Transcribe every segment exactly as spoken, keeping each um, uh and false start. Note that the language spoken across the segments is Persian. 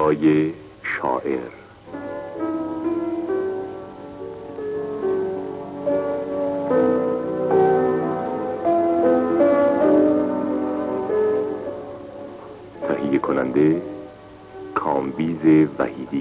صدای شاعر. تهیه کننده کامبیز وحیدی.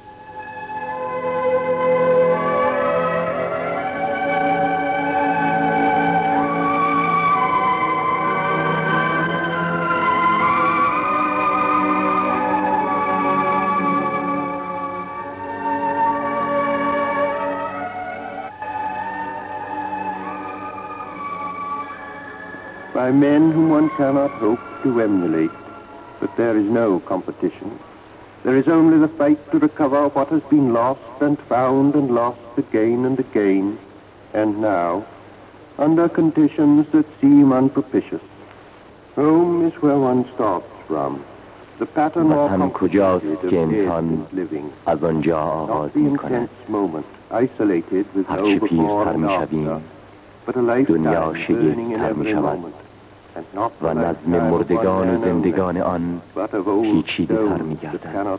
By men whom one cannot hope to emulate, but there is no competition. There is only the fight to recover what has been lost and found and lost again and again, and now, under conditions that seem unpropitious. Home is where one starts from. The pattern or complicated of days living, از آنجا آغاز not the می‌کند. intense moment, isolated with no هرچه before پیرتر and می‌شویم، after, but a lifetime دنیا burning in شگفت‌تر every می‌شود moment. و نظم مردگان و زندگان آن پیچیده تر می گردد.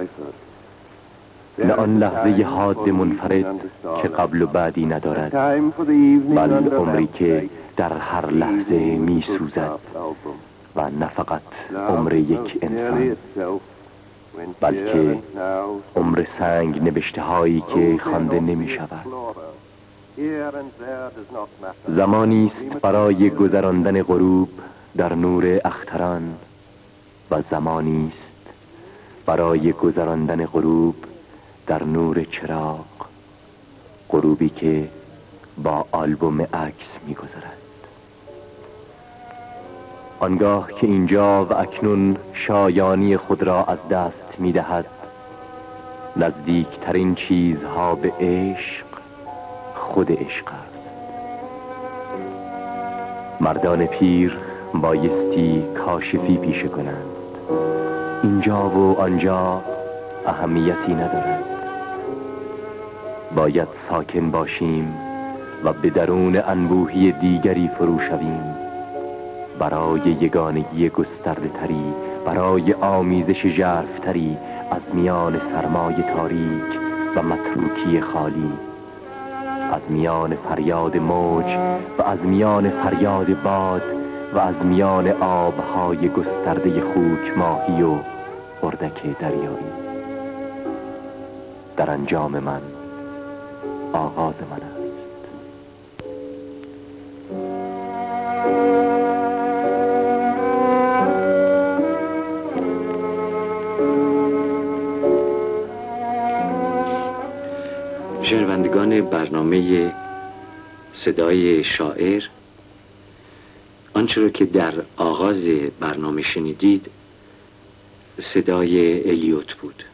نه آن لحظه حاد منفرد که قبل و بعدی ندارد، بل عمری که در هر لحظه می سوزد و نه فقط عمر یک انسان، بلکه عمر سنگ نبشته هایی که خوانده نمی شود. زمانی است برای گذراندن غروب در نور اختران و زمانی است برای گذراندن غروب در نور چراغ، غروبی که با آلبوم عکس می‌گذرد. آنگاه که اینجا و اکنون شایانی خود را از دست می‌دهد، نزدیکترین چیزها به عشق خود عشق است. مردان پیر بایستی کاشفی پیشه کنند. اینجا و آنجا اهمیتی ندارد. باید ساکن باشیم و به درون انبوهی دیگری فرو شویم، برای یگانگی گسترده تری، برای آمیزش ژرف‌تری از میان سرمای تاریک و متروکی خالی، از میان فریاد موج و از میان فریاد باد و از میان آبهای گسترده خوک ماهی و اردک دریایی. در انجام من آغاز من است. شنوندگان برنامه صدای شاعر، آنچه را که در آغاز برنامه شنیدید صدای الیوت بود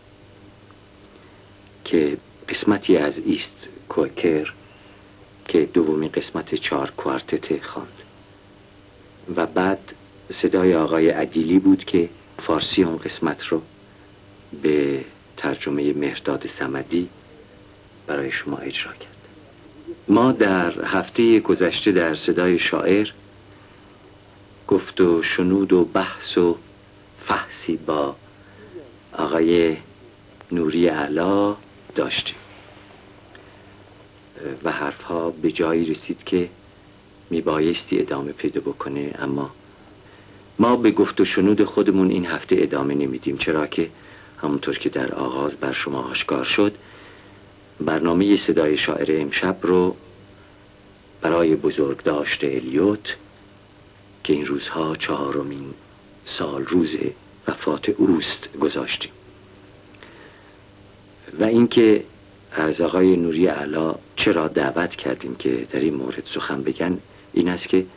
که قسمتی از ایست کوکر که دومین قسمت چهار کوارتت خواند، و بعد صدای آقای عدیلی بود که فارسی اون قسمت رو به ترجمه مهرداد صمدی برای شما اجرا کرد. ما در هفته گذشته در صدای شاعر گفت و شنود و بحث و فحصی با آقای نوری اعلی داشتیم و حرفها به جایی رسید که میبایستی ادامه پیدا بکنه، اما ما به گفت و شنود خودمون این هفته ادامه نمیدیم، چرا که همونطور که در آغاز بر شما آشکار شد، برنامه صدای شاعر امشب رو برای بزرگداشت الیوت که این روزها چهارمین سال روز وفات اوست گذاشتیم. و اینکه از آقای نوری اعلی چرا دعوت کردیم که در این مورد سخن بگن، این است که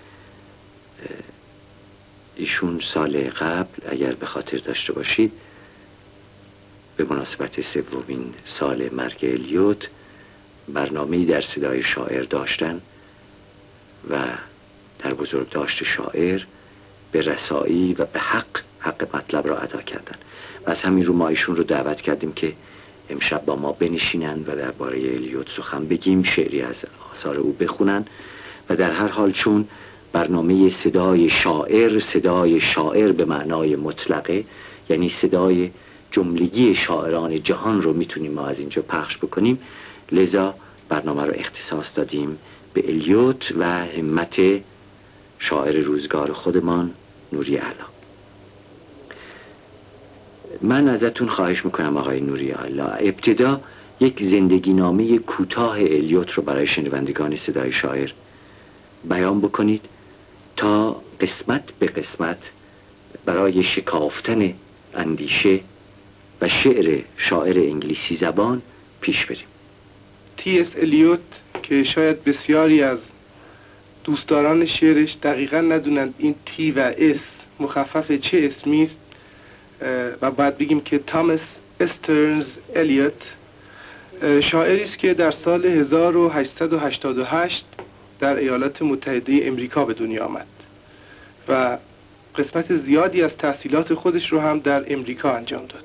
ایشون سال قبل اگر به خاطر داشته باشید به مناسبت سومین سال مرگ الیوت برنامه‌ای در صدای شاعر داشتن و در بزرگداشت شاعر به رسایی و به حق حق مطلب را ادا کردن و از همین رو ما ایشون رو دعوت کردیم که امشب با ما بنشینن و درباره الیوت سخن بگیم، شعری از آثار او بخونن. و در هر حال چون برنامه صدای شاعر صدای شاعر به معنای مطلقه، یعنی صدای جملگی شاعران جهان رو میتونیم ما از اینجا پخش بکنیم، لذا برنامه رو اختصاص دادیم به الیوت و همت شاعر روزگار خودمان نوری اعلی. من ازتون خواهش میکنم آقای نوری اعلی، ابتدا یک زندگی نامه کوتاه الیوت رو برای شنوندگان صدای شاعر بیان بکنید تا قسمت به قسمت برای شکافتن اندیشه و شعر شاعر انگلیسی زبان پیش بریم. تی اس الیوت که شاید بسیاری از دوستداران شعرش دقیقا ندونند این تی و اس مخفف چه اسمی است و بعد بگیم که تامس استرنز الیوت شاعری است که در سال هزار و هشتصد و هشتاد و هشت در ایالات متحده امریکا به دنیا آمد و قسمت زیادی از تحصیلات خودش رو هم در امریکا انجام داد.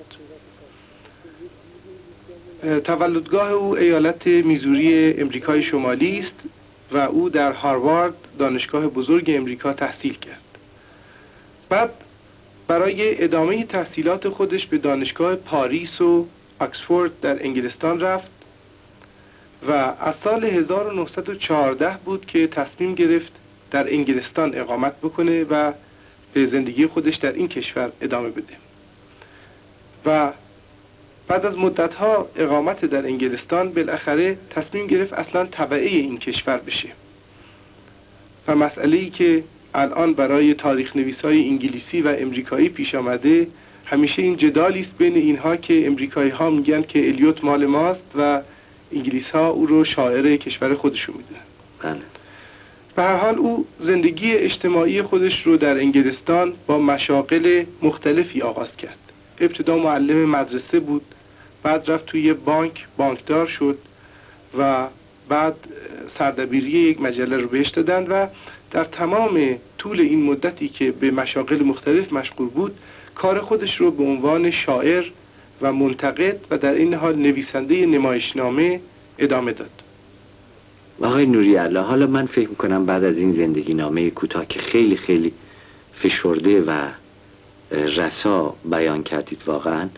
تولدگاه او ایالت میزوری امریکای شمالی است و او در هاروارد دانشگاه بزرگ امریکا تحصیل کرد. بعد برای ادامه تحصیلات خودش به دانشگاه پاریس و آکسفورد در انگلستان رفت و از سال هزار و نهصد و چهارده بود که تصمیم گرفت در انگلستان اقامت بکنه و به زندگی خودش در این کشور ادامه بده و بعد از مدتها اقامت در انگلستان بالاخره تصمیم گرفت اصلا تبعه این کشور بشه و مسئله‌ای که الان برای تاریخ نویسای انگلیسی و امریکایی پیش آمده همیشه این جدالی است بین اینها که امریکایی ها میگن که الیوت مال ماست و انگلیس ها او رو شاعر کشور خودشون میدونن. بله. به هر حال او زندگی اجتماعی خودش رو در انگلستان با مشاغل مختلفی آغاز کرد. ابتدا معلم مدرسه بود، بعد رفت توی بانک بانکدار شد و بعد سردبیری یک مجله رو بهش دادن و در تمام طول این مدتی که به مشاغل مختلف مشغول بود کار خودش رو به عنوان شاعر و منتقد و در این حال نویسنده نمایشنامه ادامه داد. آقای نوری اعلی، حالا من فکر میکنم بعد از این زندگی نامه کوتاه که خیلی خیلی فشرده و رسا بیان کردید، واقعا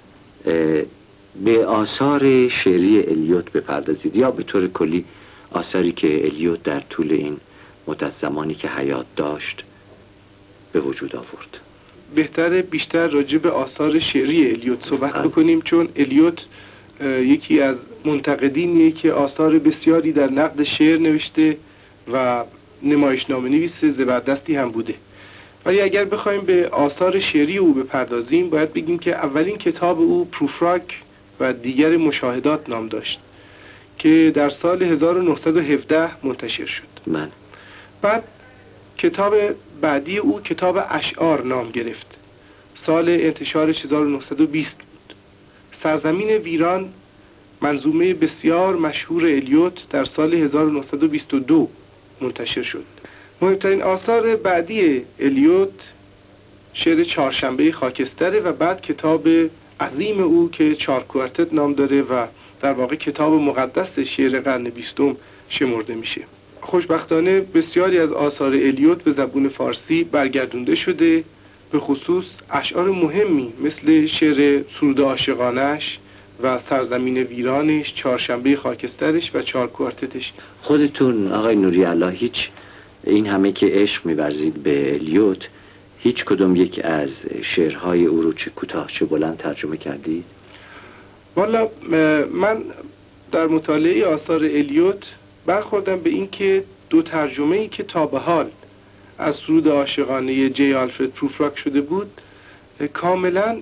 به آثار شعری الیوت بپردازید یا به طور کلی آثاری که الیوت در طول این مدت زمانی که حیات داشت به وجود آورد. بهتره بیشتر راجع به آثار شعری الیوت صحبت بکنیم چون الیوت یکی از منتقدینیه که آثار بسیاری در نقد شعر نوشته و نمایشنامه نویس زبردستی هم بوده. ولی اگر بخوایم به آثار شعری او بپردازیم باید بگیم که اولین کتاب او پروفراک و دیگر مشاهدات نام داشت که در سال هزار و نهصد و هفده منتشر شد. من. بعد کتاب بعدی او کتاب اشعار نام گرفت. سال انتشارش هزار و نهصد و بیست بود. سرزمین ویران منظومه بسیار مشهور الیوت در سال هزار و نهصد و بیست و دو منتشر شد. مهمترین آثار بعدی الیوت شعر چهارشنبه خاکستره و بعد کتاب عظیم او که چهار کوارتت نام داره و در واقع کتاب مقدس شعر قرن بیستم شمرده میشه. خوشبختانه بسیاری از آثار الیوت به زبون فارسی برگردونده شده، به خصوص اشعار مهمی مثل شعر سرود عاشقانش و سرزمین ویرانش، چهارشنبه خاکسترش و چهار کوارتتش. خودتون آقای نوری اعلی هیچ این همه که عشق می‌ورزید به الیوت، هیچ کدوم یک از شعرهای او رو چه کوتاه چه بلند ترجمه کردید؟ والا من در مطالعه آثار الیوت برخوردم به این که دو ترجمه‌ای که تا به حال از سرود عاشقانه جی آلفرد پروفراک شده بود کاملا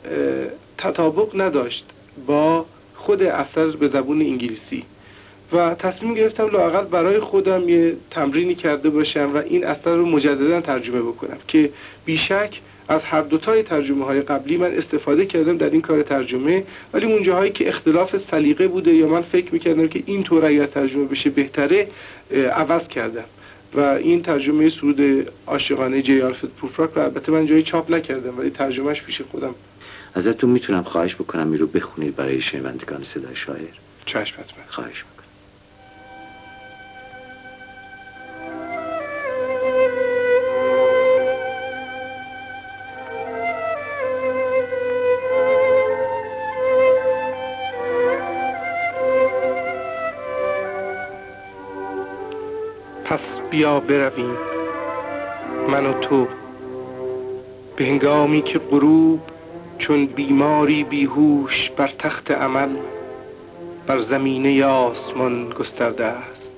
تطابق نداشت با خود اثر به زبون انگلیسی و تصمیم گرفتم لااقل برای خودم یه تمرینی کرده باشم و این اثر رو مجددا ترجمه بکنم که بیشک از هر دوتای ترجمه های قبلی من استفاده کردم در این کار ترجمه، ولی اون جاهایی که اختلاف سلیقه بوده یا من فکر میکردم که این طور اگر ترجمه بشه بهتره عوض کردم و این ترجمه سرود عاشقانه جی آلفرد پروفراک رو البته من جایی چاپ نکردم ولی ترجمهش پیش خودم. ازتون میتونم خواهش بکنم این رو بخونید برای شنوندگان صدای شاعر؟ چشم حتما. خواهش میکنم. پس بیا برویم من و تو، به هنگامی که غروب چون بیماری بیهوش بر تخت عمل بر زمینه آسمان گسترده است.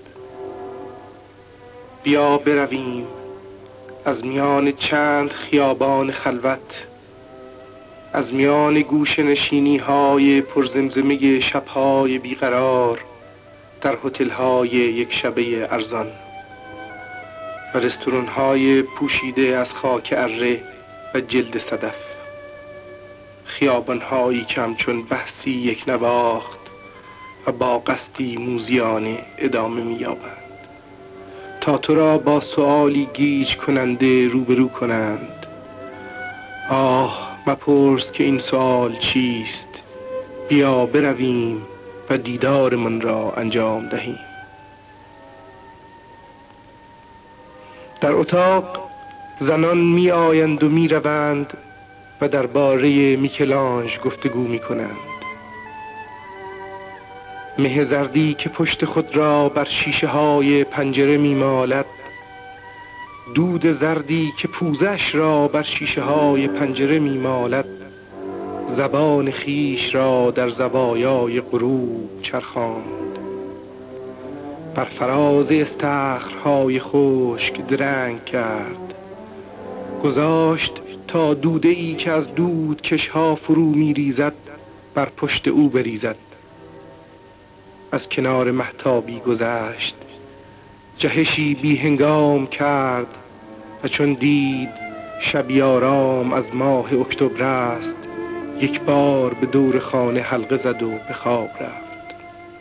بیا برویم از میان چند خیابان خلوت، از میان گوشه نشینی های پرزمزمه شبهای بیقرار در هتل های یک شبه ارزان و رستوران های پوشیده از خاک اره و جلد صدف، خیابان هایی که همچون بحثی یک نواخت و با قصدی موزیانه ادامه می‌یابند تا تو را با سؤالی گیج کننده روبرو کنند. آه مپرس که این سؤال چیست، بیا برویم و دیدارمان را انجام دهیم. در اتاق زنان می آیند و می روند و درباره میکلانژ گفتگو می کنند. مه زردی که پشت خود را بر شیشه های پنجره می مالد، دود زردی که پوزش را بر شیشه های پنجره می مالد، زبان خیش را در زوایای غروب چرخاند، بر فراز استخرهای خشک درنگ کرد، گذاشت تا دوده ای که از دود کشها فرو می ریزد بر پشت او بریزد. از کنار مهتابی گذشت، جهشی بی هنگام کرد و چون دید شبی آرام از ماه اکتبر است، یک بار به دور خانه حلقه زد و به خواب رفت.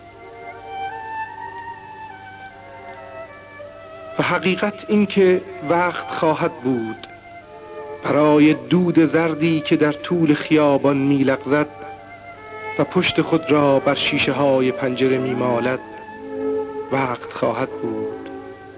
و حقیقت این که وقت خواهد بود برای دود زردی که در طول خیابان می لغزد و پشت خود را بر شیشه های پنجره می مالد، وقت خواهد بود.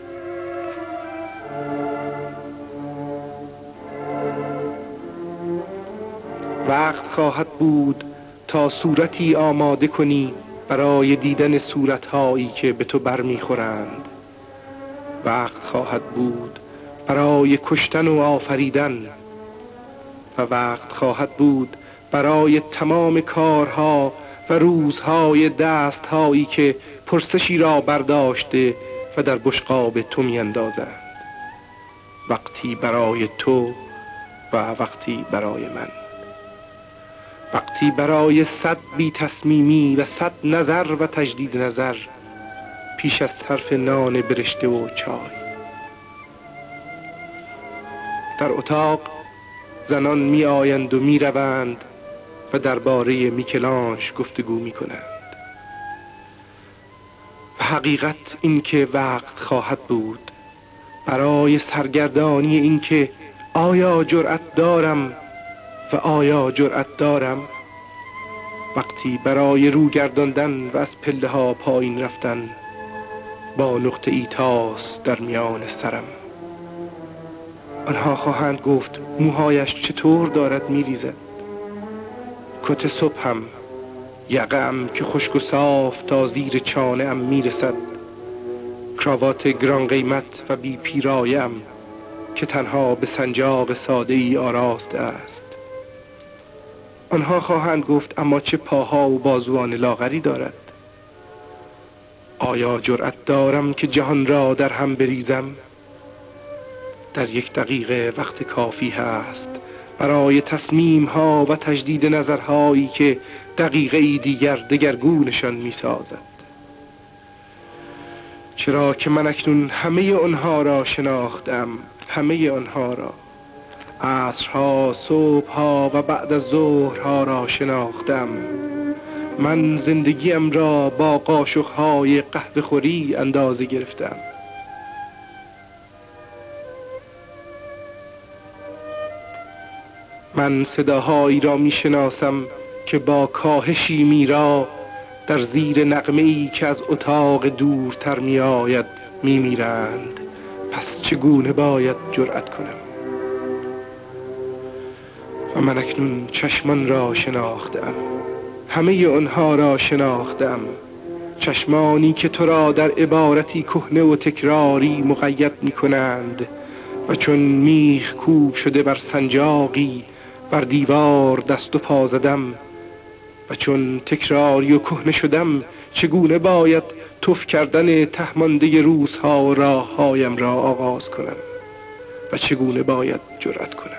وقت خواهد بود تا صورتی آماده کنی برای دیدن صورتهایی که به تو بر می خورند. وقت خواهد بود برای کشتن و آفریدن، و وقت خواهد بود برای تمام کارها و روزهای دستهایی که پرسشی را برداشته و در بشقاب تو می اندازند. وقتی برای تو و وقتی برای من، وقتی برای صد بی تصمیمی و صد نظر و تجدید نظر پیش از صرف نان برشته و چای. در اتاق زنان می آیند و می روند و درباره میکلانژ گفتگو می کنند. و حقیقت این که وقت خواهد بود برای سرگردانی این که آیا جرأت دارم و آیا جرأت دارم، وقتی برای رو گرداندن و از پله ها پایین رفتن با نقطه ایتاس در میان سرم. آنها خواهند گفت موهایش چطور دارد میریزد، کت صبحم، یقه‌ام که خشک و صاف تا زیر چانه‌ام میرسد، کراوات گران قیمت و بی پیرایه‌ام که تنها به سنجاق ساده ای آراسته است. آنها خواهند گفت اما چه پاها و بازوان لاغری دارد. آیا جرأت دارم که جهان را در هم بریزم؟ در یک دقیقه وقت کافی هست برای تصمیم ها و تجدید نظرهایی که دقیقه ای دیگر دگرگونشان می سازد. چرا که من اکنون همه آنها را شناختم، همه آنها را، عصرها، صبحها و بعد از ظهرها را شناختم. من زندگیم را با قاشقهای قهوه خوری اندازه گرفتم. من صداهایی را می شناسم که با کاهشی میرا در زیر نغمه‌ای که از اتاق دورتر می آید می میرند. پس چگونه باید جرأت کنم؟ و من اکنون چشمان را شناختم، همه آنها را شناختم، چشمانی که تو را در عبارتی کهنه و تکراری مقید می کنند و چون میخ کوب شده بر سنجاقی بر دیوار دست و پا زدم و چون تکراری و کهنه شدم چگونه باید تف کردن تهمانده روزها و راههایم را آغاز کنم و چگونه باید جرأت کنم.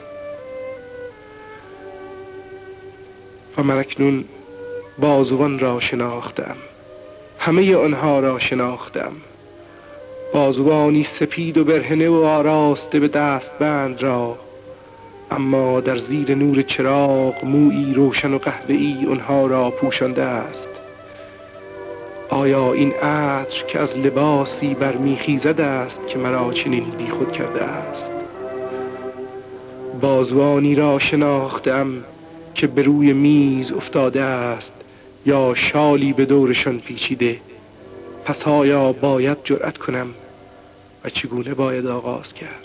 و من اکنون بازوان را شناختم، همه آنها را شناختم، بازوانی سپید و برهنه و آراسته به دستبند را، اما در زیر نور چراغ مویی روشن و قهوه‌ای آنها را پوشانده است. آیا این عطر که از لباسی برمیخیزد است که مرا چنین بیخود کرده است؟ بازوانی را شناختم که به روی میز افتاده است یا شالی به دورشان پیچیده. پس آیا باید جرأت کنم و چگونه باید آغاز کرد؟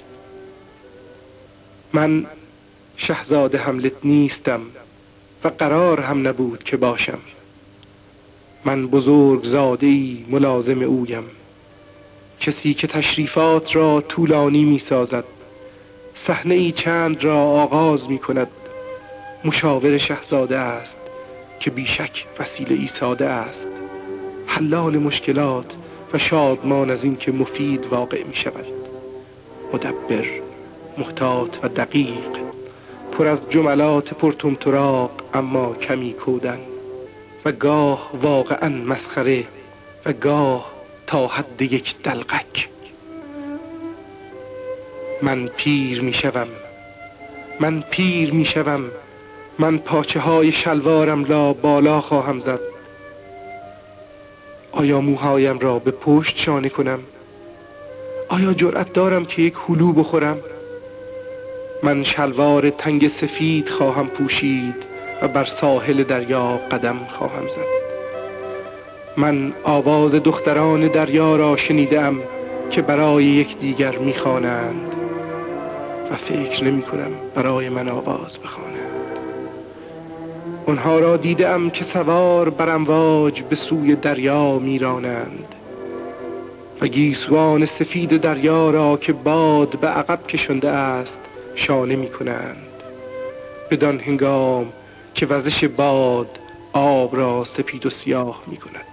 من شاهزاده هملت نیستم و قرار هم نبود که باشم. من بزرگ زاده‌ای ملازم اویم، کسی که تشریفات را طولانی می سازد، صحنه ای چند را آغاز می کند. مشاور شاهزاده است که بیشک وسیله ای ساده است، حلال مشکلات و شادمان از این که مفید واقع می شود. مدبر، محتاط و دقیق، پر از جملات پرطمطراق اما کمی کودن و گاه واقعا مسخره و گاه تا حد یک دلقک. من پیر می شوم، من پیر می شوم، من پاچه های شلوارم را بالا خواهم زد. آیا موهایم را به پشت شانه کنم؟ آیا جرأت دارم که یک هلو بخورم؟ من شلوار تنگ سفید خواهم پوشید و بر ساحل دریا قدم خواهم زد. من آواز دختران دریا را شنیدم که برای یکدیگر می‌خوانند و فکر نمی کنم برای من آواز بخوانند. آنها را دیدم که سوار بر امواج به سوی دریا میرانند و گیسوان سفید دریا را که باد به عقب کشنده است شانه می کنند، بدان هنگام که وزش باد آب را سپید و سیاه می کند.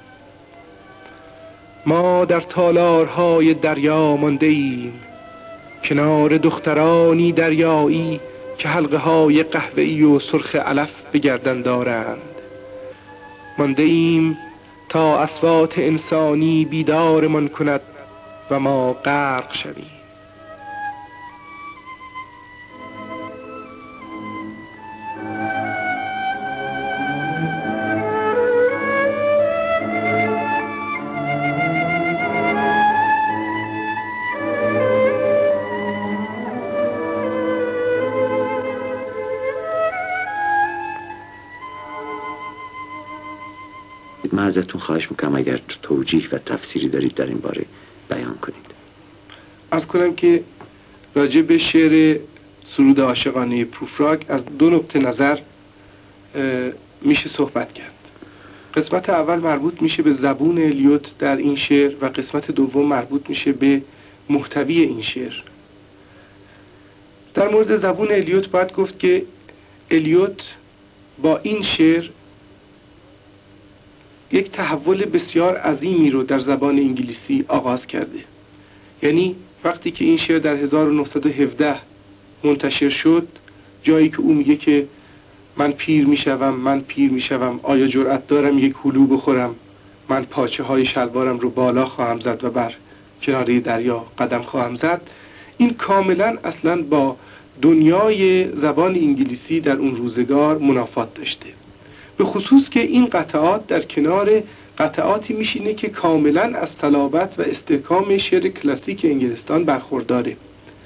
ما در تالارهای دریا مانده ایم، کنار دخترانی دریایی که حلقه های قهوه‌ای و سرخ علف به گردن دارند. مانده ایم تا اصوات انسانی بیدارمان کند و ما غرق شویم. من ازتون خواهش میکنم اگر توجیه و تفسیری دارید در این باره بیان کنید. از کنم که راجع به شعر سرود عاشقانه پروفراگ از دو نقطه نظر میشه صحبت کرد. قسمت اول مربوط میشه به زبون الیوت در این شعر و قسمت دوم مربوط میشه به محتوی این شعر. در مورد زبون الیوت باید گفت که الیوت با این شعر یک تحول بسیار عظیمی رو در زبان انگلیسی آغاز کرده. یعنی وقتی که این شعر در هزار و نهصد و هفده منتشر شد، جایی که او میگه که من پیر میشوم، من پیر میشوم، آیا جرأت دارم یک هلو بخورم، من پاچه های شلوارم رو بالا خواهم زد و بر کناره دریا قدم خواهم زد، این کاملا اصلا با دنیای زبان انگلیسی در اون روزگار منافات داشته. به خصوص که این قطعات در کنار قطعاتی میشینه که کاملا از صلابت و استحکام شعر کلاسیک انگلستان برخورداره.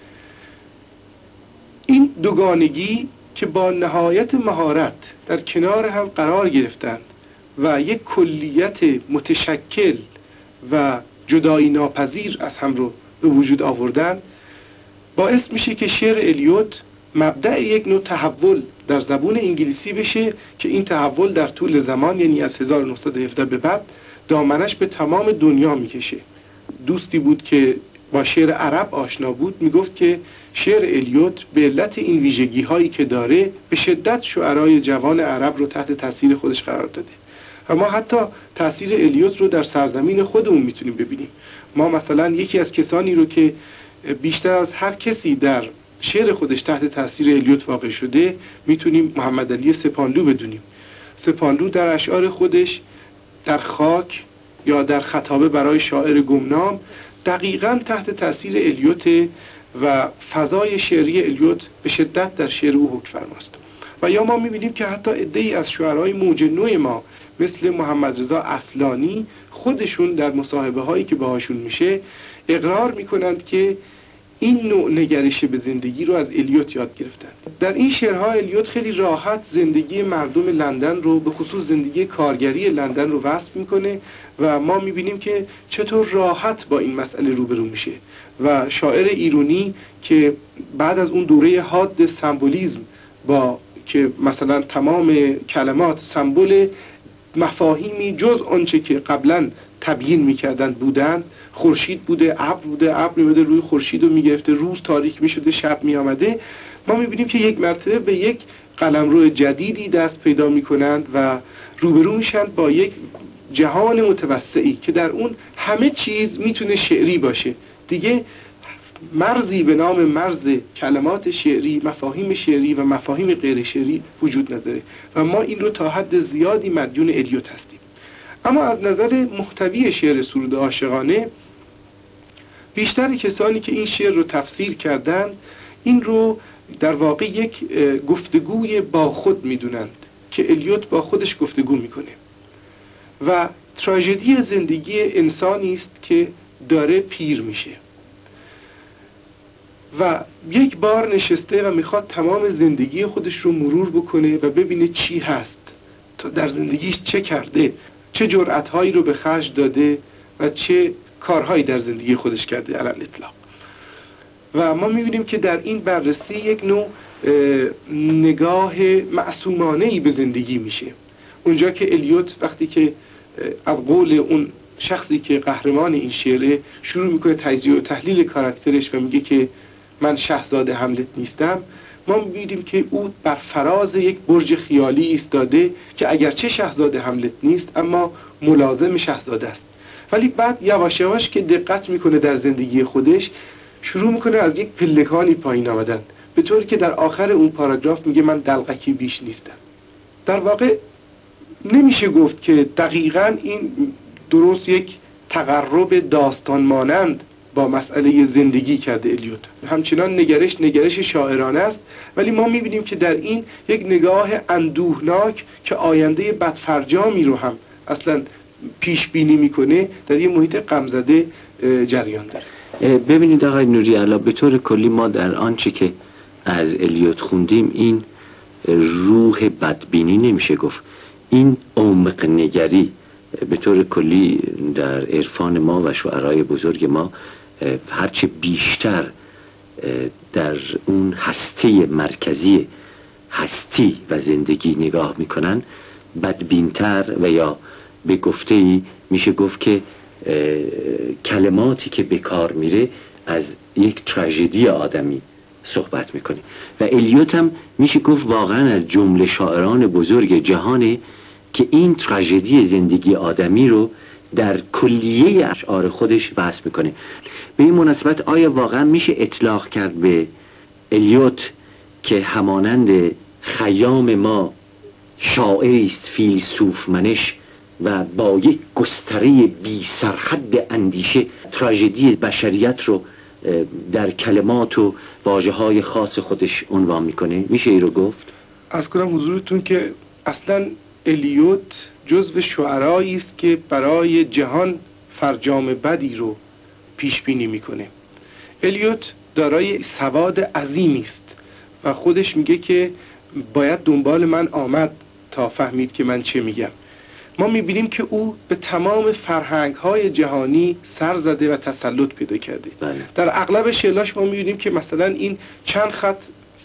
این دوگانگی که با نهایت مهارت در کنار هم قرار گرفتند و یک کلیت متشکل و جدایی ناپذیر از هم رو به وجود آوردن، باعث میشه که شعر الیوت مبدأ یک نوع تحول در زبان انگلیسی بشه که این تحول در طول زمان، یعنی از هزار و نهصد و هفده به بعد، دامنش به تمام دنیا میکشه. دوستی بود که با شعر عرب آشنا بود، میگفت که شعر الیوت به علت این ویژگی هایی که داره به شدت شعرای جوان عرب رو تحت تاثیر خودش قرار داده. و ما حتی تاثیر الیوت رو در سرزمین خودمون میتونیم ببینیم. ما مثلا یکی از کسانی رو که بیشتر از هر کسی در شعر خودش تحت تاثیر الیوت واقع شده میتونیم محمد علی سپانلو بدونیم. سپانلو در اشعار خودش در خاک یا در خطابه برای شاعر گمنام دقیقاً تحت تاثیر الیوت و فضای شعری الیوت به شدت در شعر او حکم فرماست. و یا ما میبینیم که حتی عده‌ای از شعرهای موج نو ما مثل محمد رضا اصلانی خودشون در مصاحبه هایی که باهاشون میشه اقرار میکنند که این نوع نگرش به زندگی رو از الیوت یاد گرفتند. در این شعرها الیوت خیلی راحت زندگی مردم لندن رو، به خصوص زندگی کارگری لندن رو وصف میکنه و ما میبینیم که چطور راحت با این مسئله روبرو میشه. و شاعر ایرانی که بعد از اون دوره حاد سمبولیزم با که مثلا تمام کلمات سمبل مفاهیمی جز آنچه که قبلا تبیین میکردن بودن، خورشید بوده، ابر بوده، ابر میومده روی خورشید رو میگرفته، روز تاریک میشده، شب میامده، ما میبینیم که یک مرتبه به یک قلمرو جدیدی دست پیدا میکنند و روبرو میشن با یک جهان متوسعی که در اون همه چیز میتونه شعری باشه. دیگه مرزی به نام مرز کلمات شعری، مفاهیم شعری و مفاهیم غیر شعری وجود نداره و ما این رو تا حد زیادی مدیون الیوت هستیم. اما از نظر محتوی شعر سرود عاشقانه، بیشتر کسانی که این شعر رو تفسیر کردند این رو در واقع یک گفتگوی با خود میدونند که الیوت با خودش گفتگو میکنه و تراژدی زندگی انسانی است که داره پیر میشه و یک بار نشسته و میخواد تمام زندگی خودش رو مرور بکنه و ببینه چی هست، تا در زندگیش چه کرده، چه جرأت‌هایی رو به خرج داده و چه کارهایی در زندگی خودش کرده علی الاطلاق. و ما میبینیم که در این بررسی یک نوع نگاه معصومانه‌ای به زندگی میشه. اونجا که الیوت وقتی که از قول اون شخصی که قهرمان این شعره شروع میکنه تجزیه و تحلیل کاراکترش و میگه که من شاهزاده هملت نیستم، ما می‌بینیم که او بر فراز یک برج خیالی ایستاده که اگرچه شاهزاده هملت نیست اما ملازم شاهزاده است. ولی بعد یواش یواش که دقت میکنه در زندگی خودش شروع میکنه از یک پلکانی پایین آمدن، به طوری که در آخر اون پاراگراف میگه من دلقکی بیش نیستم. در واقع نمیشه گفت که دقیقاً این درست یک تقرب داستان مانند با مسئله زندگی کرده الیوت. همچنان نگرش نگرش شاعرانه است، ولی ما میبینیم که در این یک نگاه اندوهناک که آینده بدفرجامی رو هم اصلا پیش بینی میکنه در یه محیط غمزده جریان داره. ببینید آقای نوری علا، به طور کلی ما در آنچه که از الیوت خوندیم این روح بدبینی نمیشه گفت، این عمق نگری به طور کلی در عرفان ما و شعرای بزرگ ما هرچه بیشتر در اون هسته مرکزی هستی و زندگی نگاه میکنن بدبینتر و یا به گفته‌ای میشه گفت که کلماتی که به کار میره از یک تراژدی آدمی صحبت میکنه و الیوت هم میشه گفت واقعا از جمله شاعران بزرگ جهانه که این تراژدی زندگی آدمی رو در کلیه اشعار خودش وصف میکنه. به این مناسبت آیا واقعا میشه اطلاق کرد به الیوت که همانند خیام ما شاعری است فیلسوف منش و با یک گستره بی سرحد اندیشه تراژدی بشریت رو در کلمات و واژه‌های خاص خودش عنوان میکنه؟ میشه این رو گفت؟ از کنم حضورتون که اصلا الیوت جزو شعرایی است که برای جهان فرجام بدی رو پیش بینی میکنه. الیوت دارای سواد عظیمی است و خودش میگه که باید دنبال من آمد تا فهمید که من چه میگم. ما میبینیم که او به تمام فرهنگ‌های جهانی سر زده و تسلط پیدا کرده. بله. در اغلب شعراش ما میبینیم که مثلا این چند خط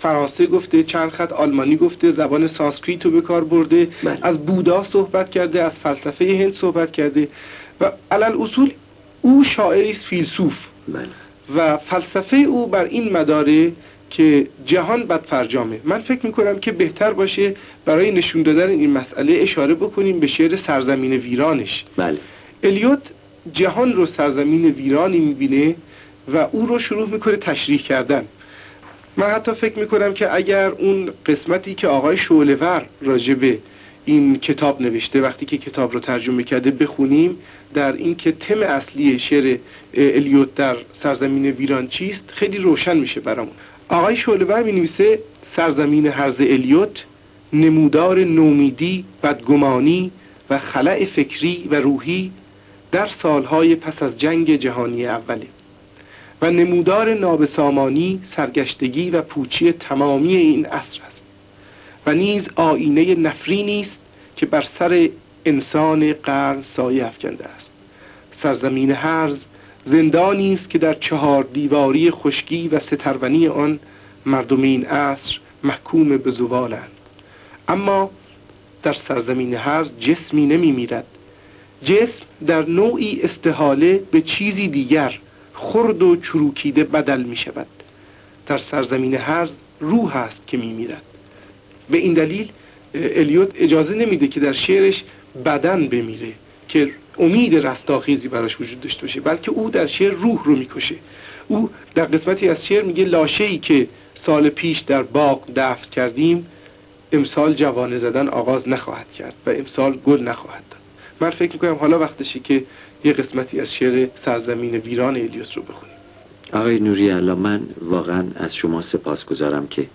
فرانسه گفته، چند خط آلمانی گفته، زبان سانسکریت رو به کار برده، بله. از بودا صحبت کرده، از فلسفه هند صحبت کرده و علل اصول او شاعری است فیلسوف. بله. و فلسفه او بر این مداره که جهان بدفرجامه. من فکر میکنم که بهتر باشه برای نشون دادن این مسئله اشاره بکنیم به شعر سرزمین ویرانش. بله. الیوت جهان رو سرزمین ویرانی میبینه و او رو شروع میکنه تشریح کردن. من حتی فکر میکنم که اگر اون قسمتی که آقای شعله‌ور راجع به این کتاب نوشته وقتی که کتاب رو ترجمه کرده بخونیم، در این که تم اصلی شعر الیوت در سرزمین ویران چیست خیلی روشن میشه برامون. آقای شعله‌ور می‌نویسه سرزمین هرز الیوت نمودار نومیدی، بدگمانی و خلأ فکری و روحی در سالهای پس از جنگ جهانی اوله و نمودار نابسامانی، سرگشتگی و پوچی تمامی این عصر است و نیز آینه نفرینی است که بر سر انسان قرن سایه افکنده است. سرزمین هرز زندانی است که در چهار دیواری خشکی و سترونی آن مردم این عصر محکوم به زوالند. اما در سرزمین هرز جسمی نمی میرد. جسم در نوعی استحاله به چیزی دیگر خرد و چروکیده بدل می شود. در سرزمین هرز روح است که می میرد. به این دلیل الیوت اجازه نمیده که در شعرش بدن بمیره که امید رستاخیزی براش وجود داشته باشه، بلکه او در شعر روح رو میکشه. او در قسمتی از شعر میگه لاشه‌ای که سال پیش در باغ دفن کردیم امسال جوانه زدن آغاز نخواهد کرد و امسال گل نخواهد داد. من فکر میکنم حالا وقتشه که یه قسمتی از شعر سرزمین ویران الیوت رو بخونیم. آقای نوری الله، من واقعا از شما سپاسگزارم که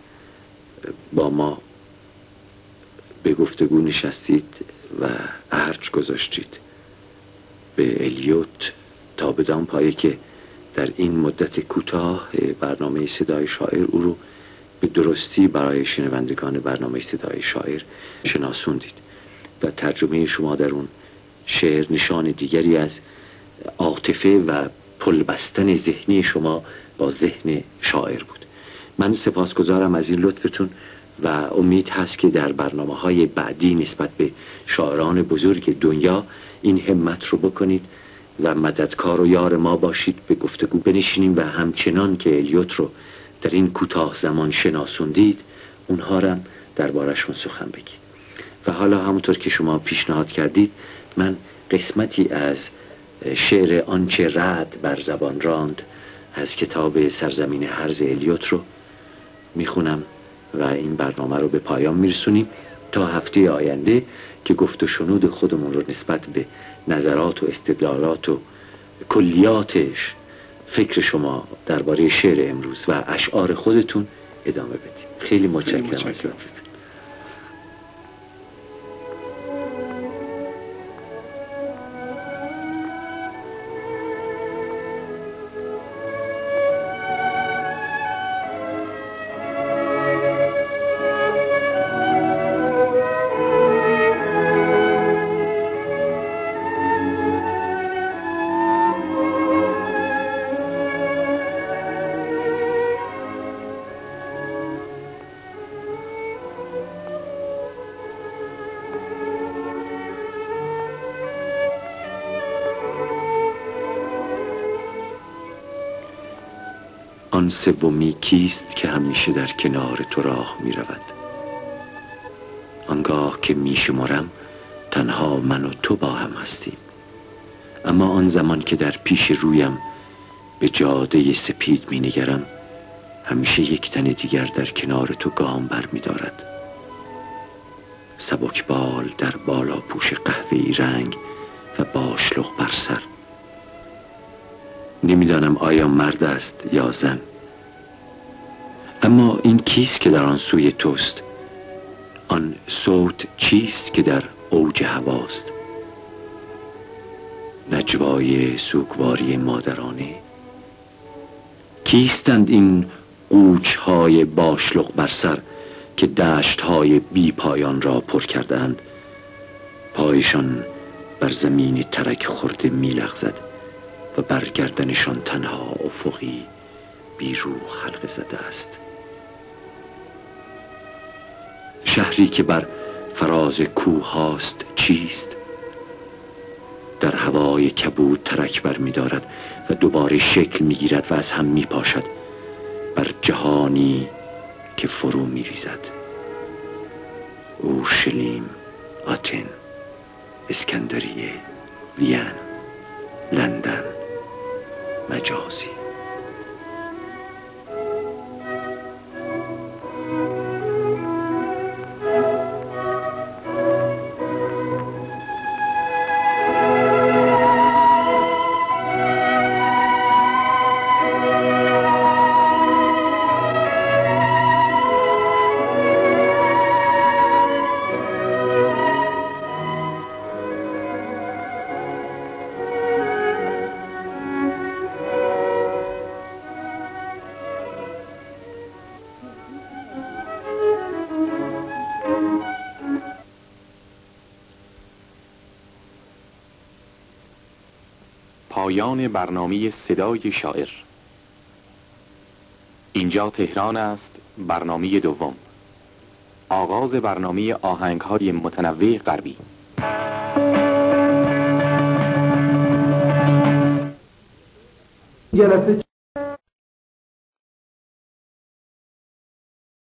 با ما به گفتگو نشستید و ارج گذاشتید به الیوت تا بدان پایه که در این مدت کوتاه برنامه صدای شاعر او رو به درستی برای شنوندگان برنامه صدای شاعر شناسوندید و ترجمه شما در اون شعر نشان دیگری از عاطفه و پل بستن ذهنی شما با ذهن شاعر بود. من سپاسگزارم از این لطفتون و امید هست که در برنامه‌های بعدی نسبت به شاعران بزرگ دنیا این همت رو بکنید و مددکار و یار ما باشید، به گفتگو بنشینیم و همچنان که الیوت رو در این کوتاه زمان شناسوندید اونها رو دربارشون سخن بگید. و حالا همونطور که شما پیشنهاد کردید من قسمتی از شعر آنچه رعد بر زبان راند از کتاب سرزمین هرز الیوت رو میخونم و این برنامه رو به پایان میرسونیم تا هفته آینده که گفت و شنود خودمون رو نسبت به نظرات و استدلالات و کلیاتش فکر شما درباره شعر امروز و اشعار خودتون ادامه بدیم. خیلی متشکرم از لطفتون. آن سومی کیست که همیشه در کنار تو راه می رود؟ آنگاه که می شمارم تنها من و تو با هم هستیم، اما آن زمان که در پیش رویم به جاده سپید می نگرم همیشه یک تن دیگر در کنار تو گام بر می دارد. سبکبال در بالا پوش قهوه‌ای رنگ و باشلق بر سر. نمیدانم آیا مرد است یا زن، اما این کیست که در آن سوی توست؟ آن صوت چیست که در اوج هواست؟ نجوای سوگواری مادرانه؟ کیستند این قوچهای باشلق بر سر که دشتهای بی پایان را پر کردند؟ پایشان بر زمین ترک خورده می لغزد و برگردنشان تنها افقی بی روح حلقه زده است. شهری که بر فراز کوه هاست چیست؟ در هوای کبود ترک بر می دارد و دوباره شکل می گیرد و از هم می پاشد بر جهانی که فرو می ریزد. اورشلیم، آتن، اسکندریه، وین، لندن، مجازی. پایان برنامه صدای شاعر. اینجا تهران است، برنامه دوم. آغاز برنامه آهنگ‌های متنوع غربی. جلسه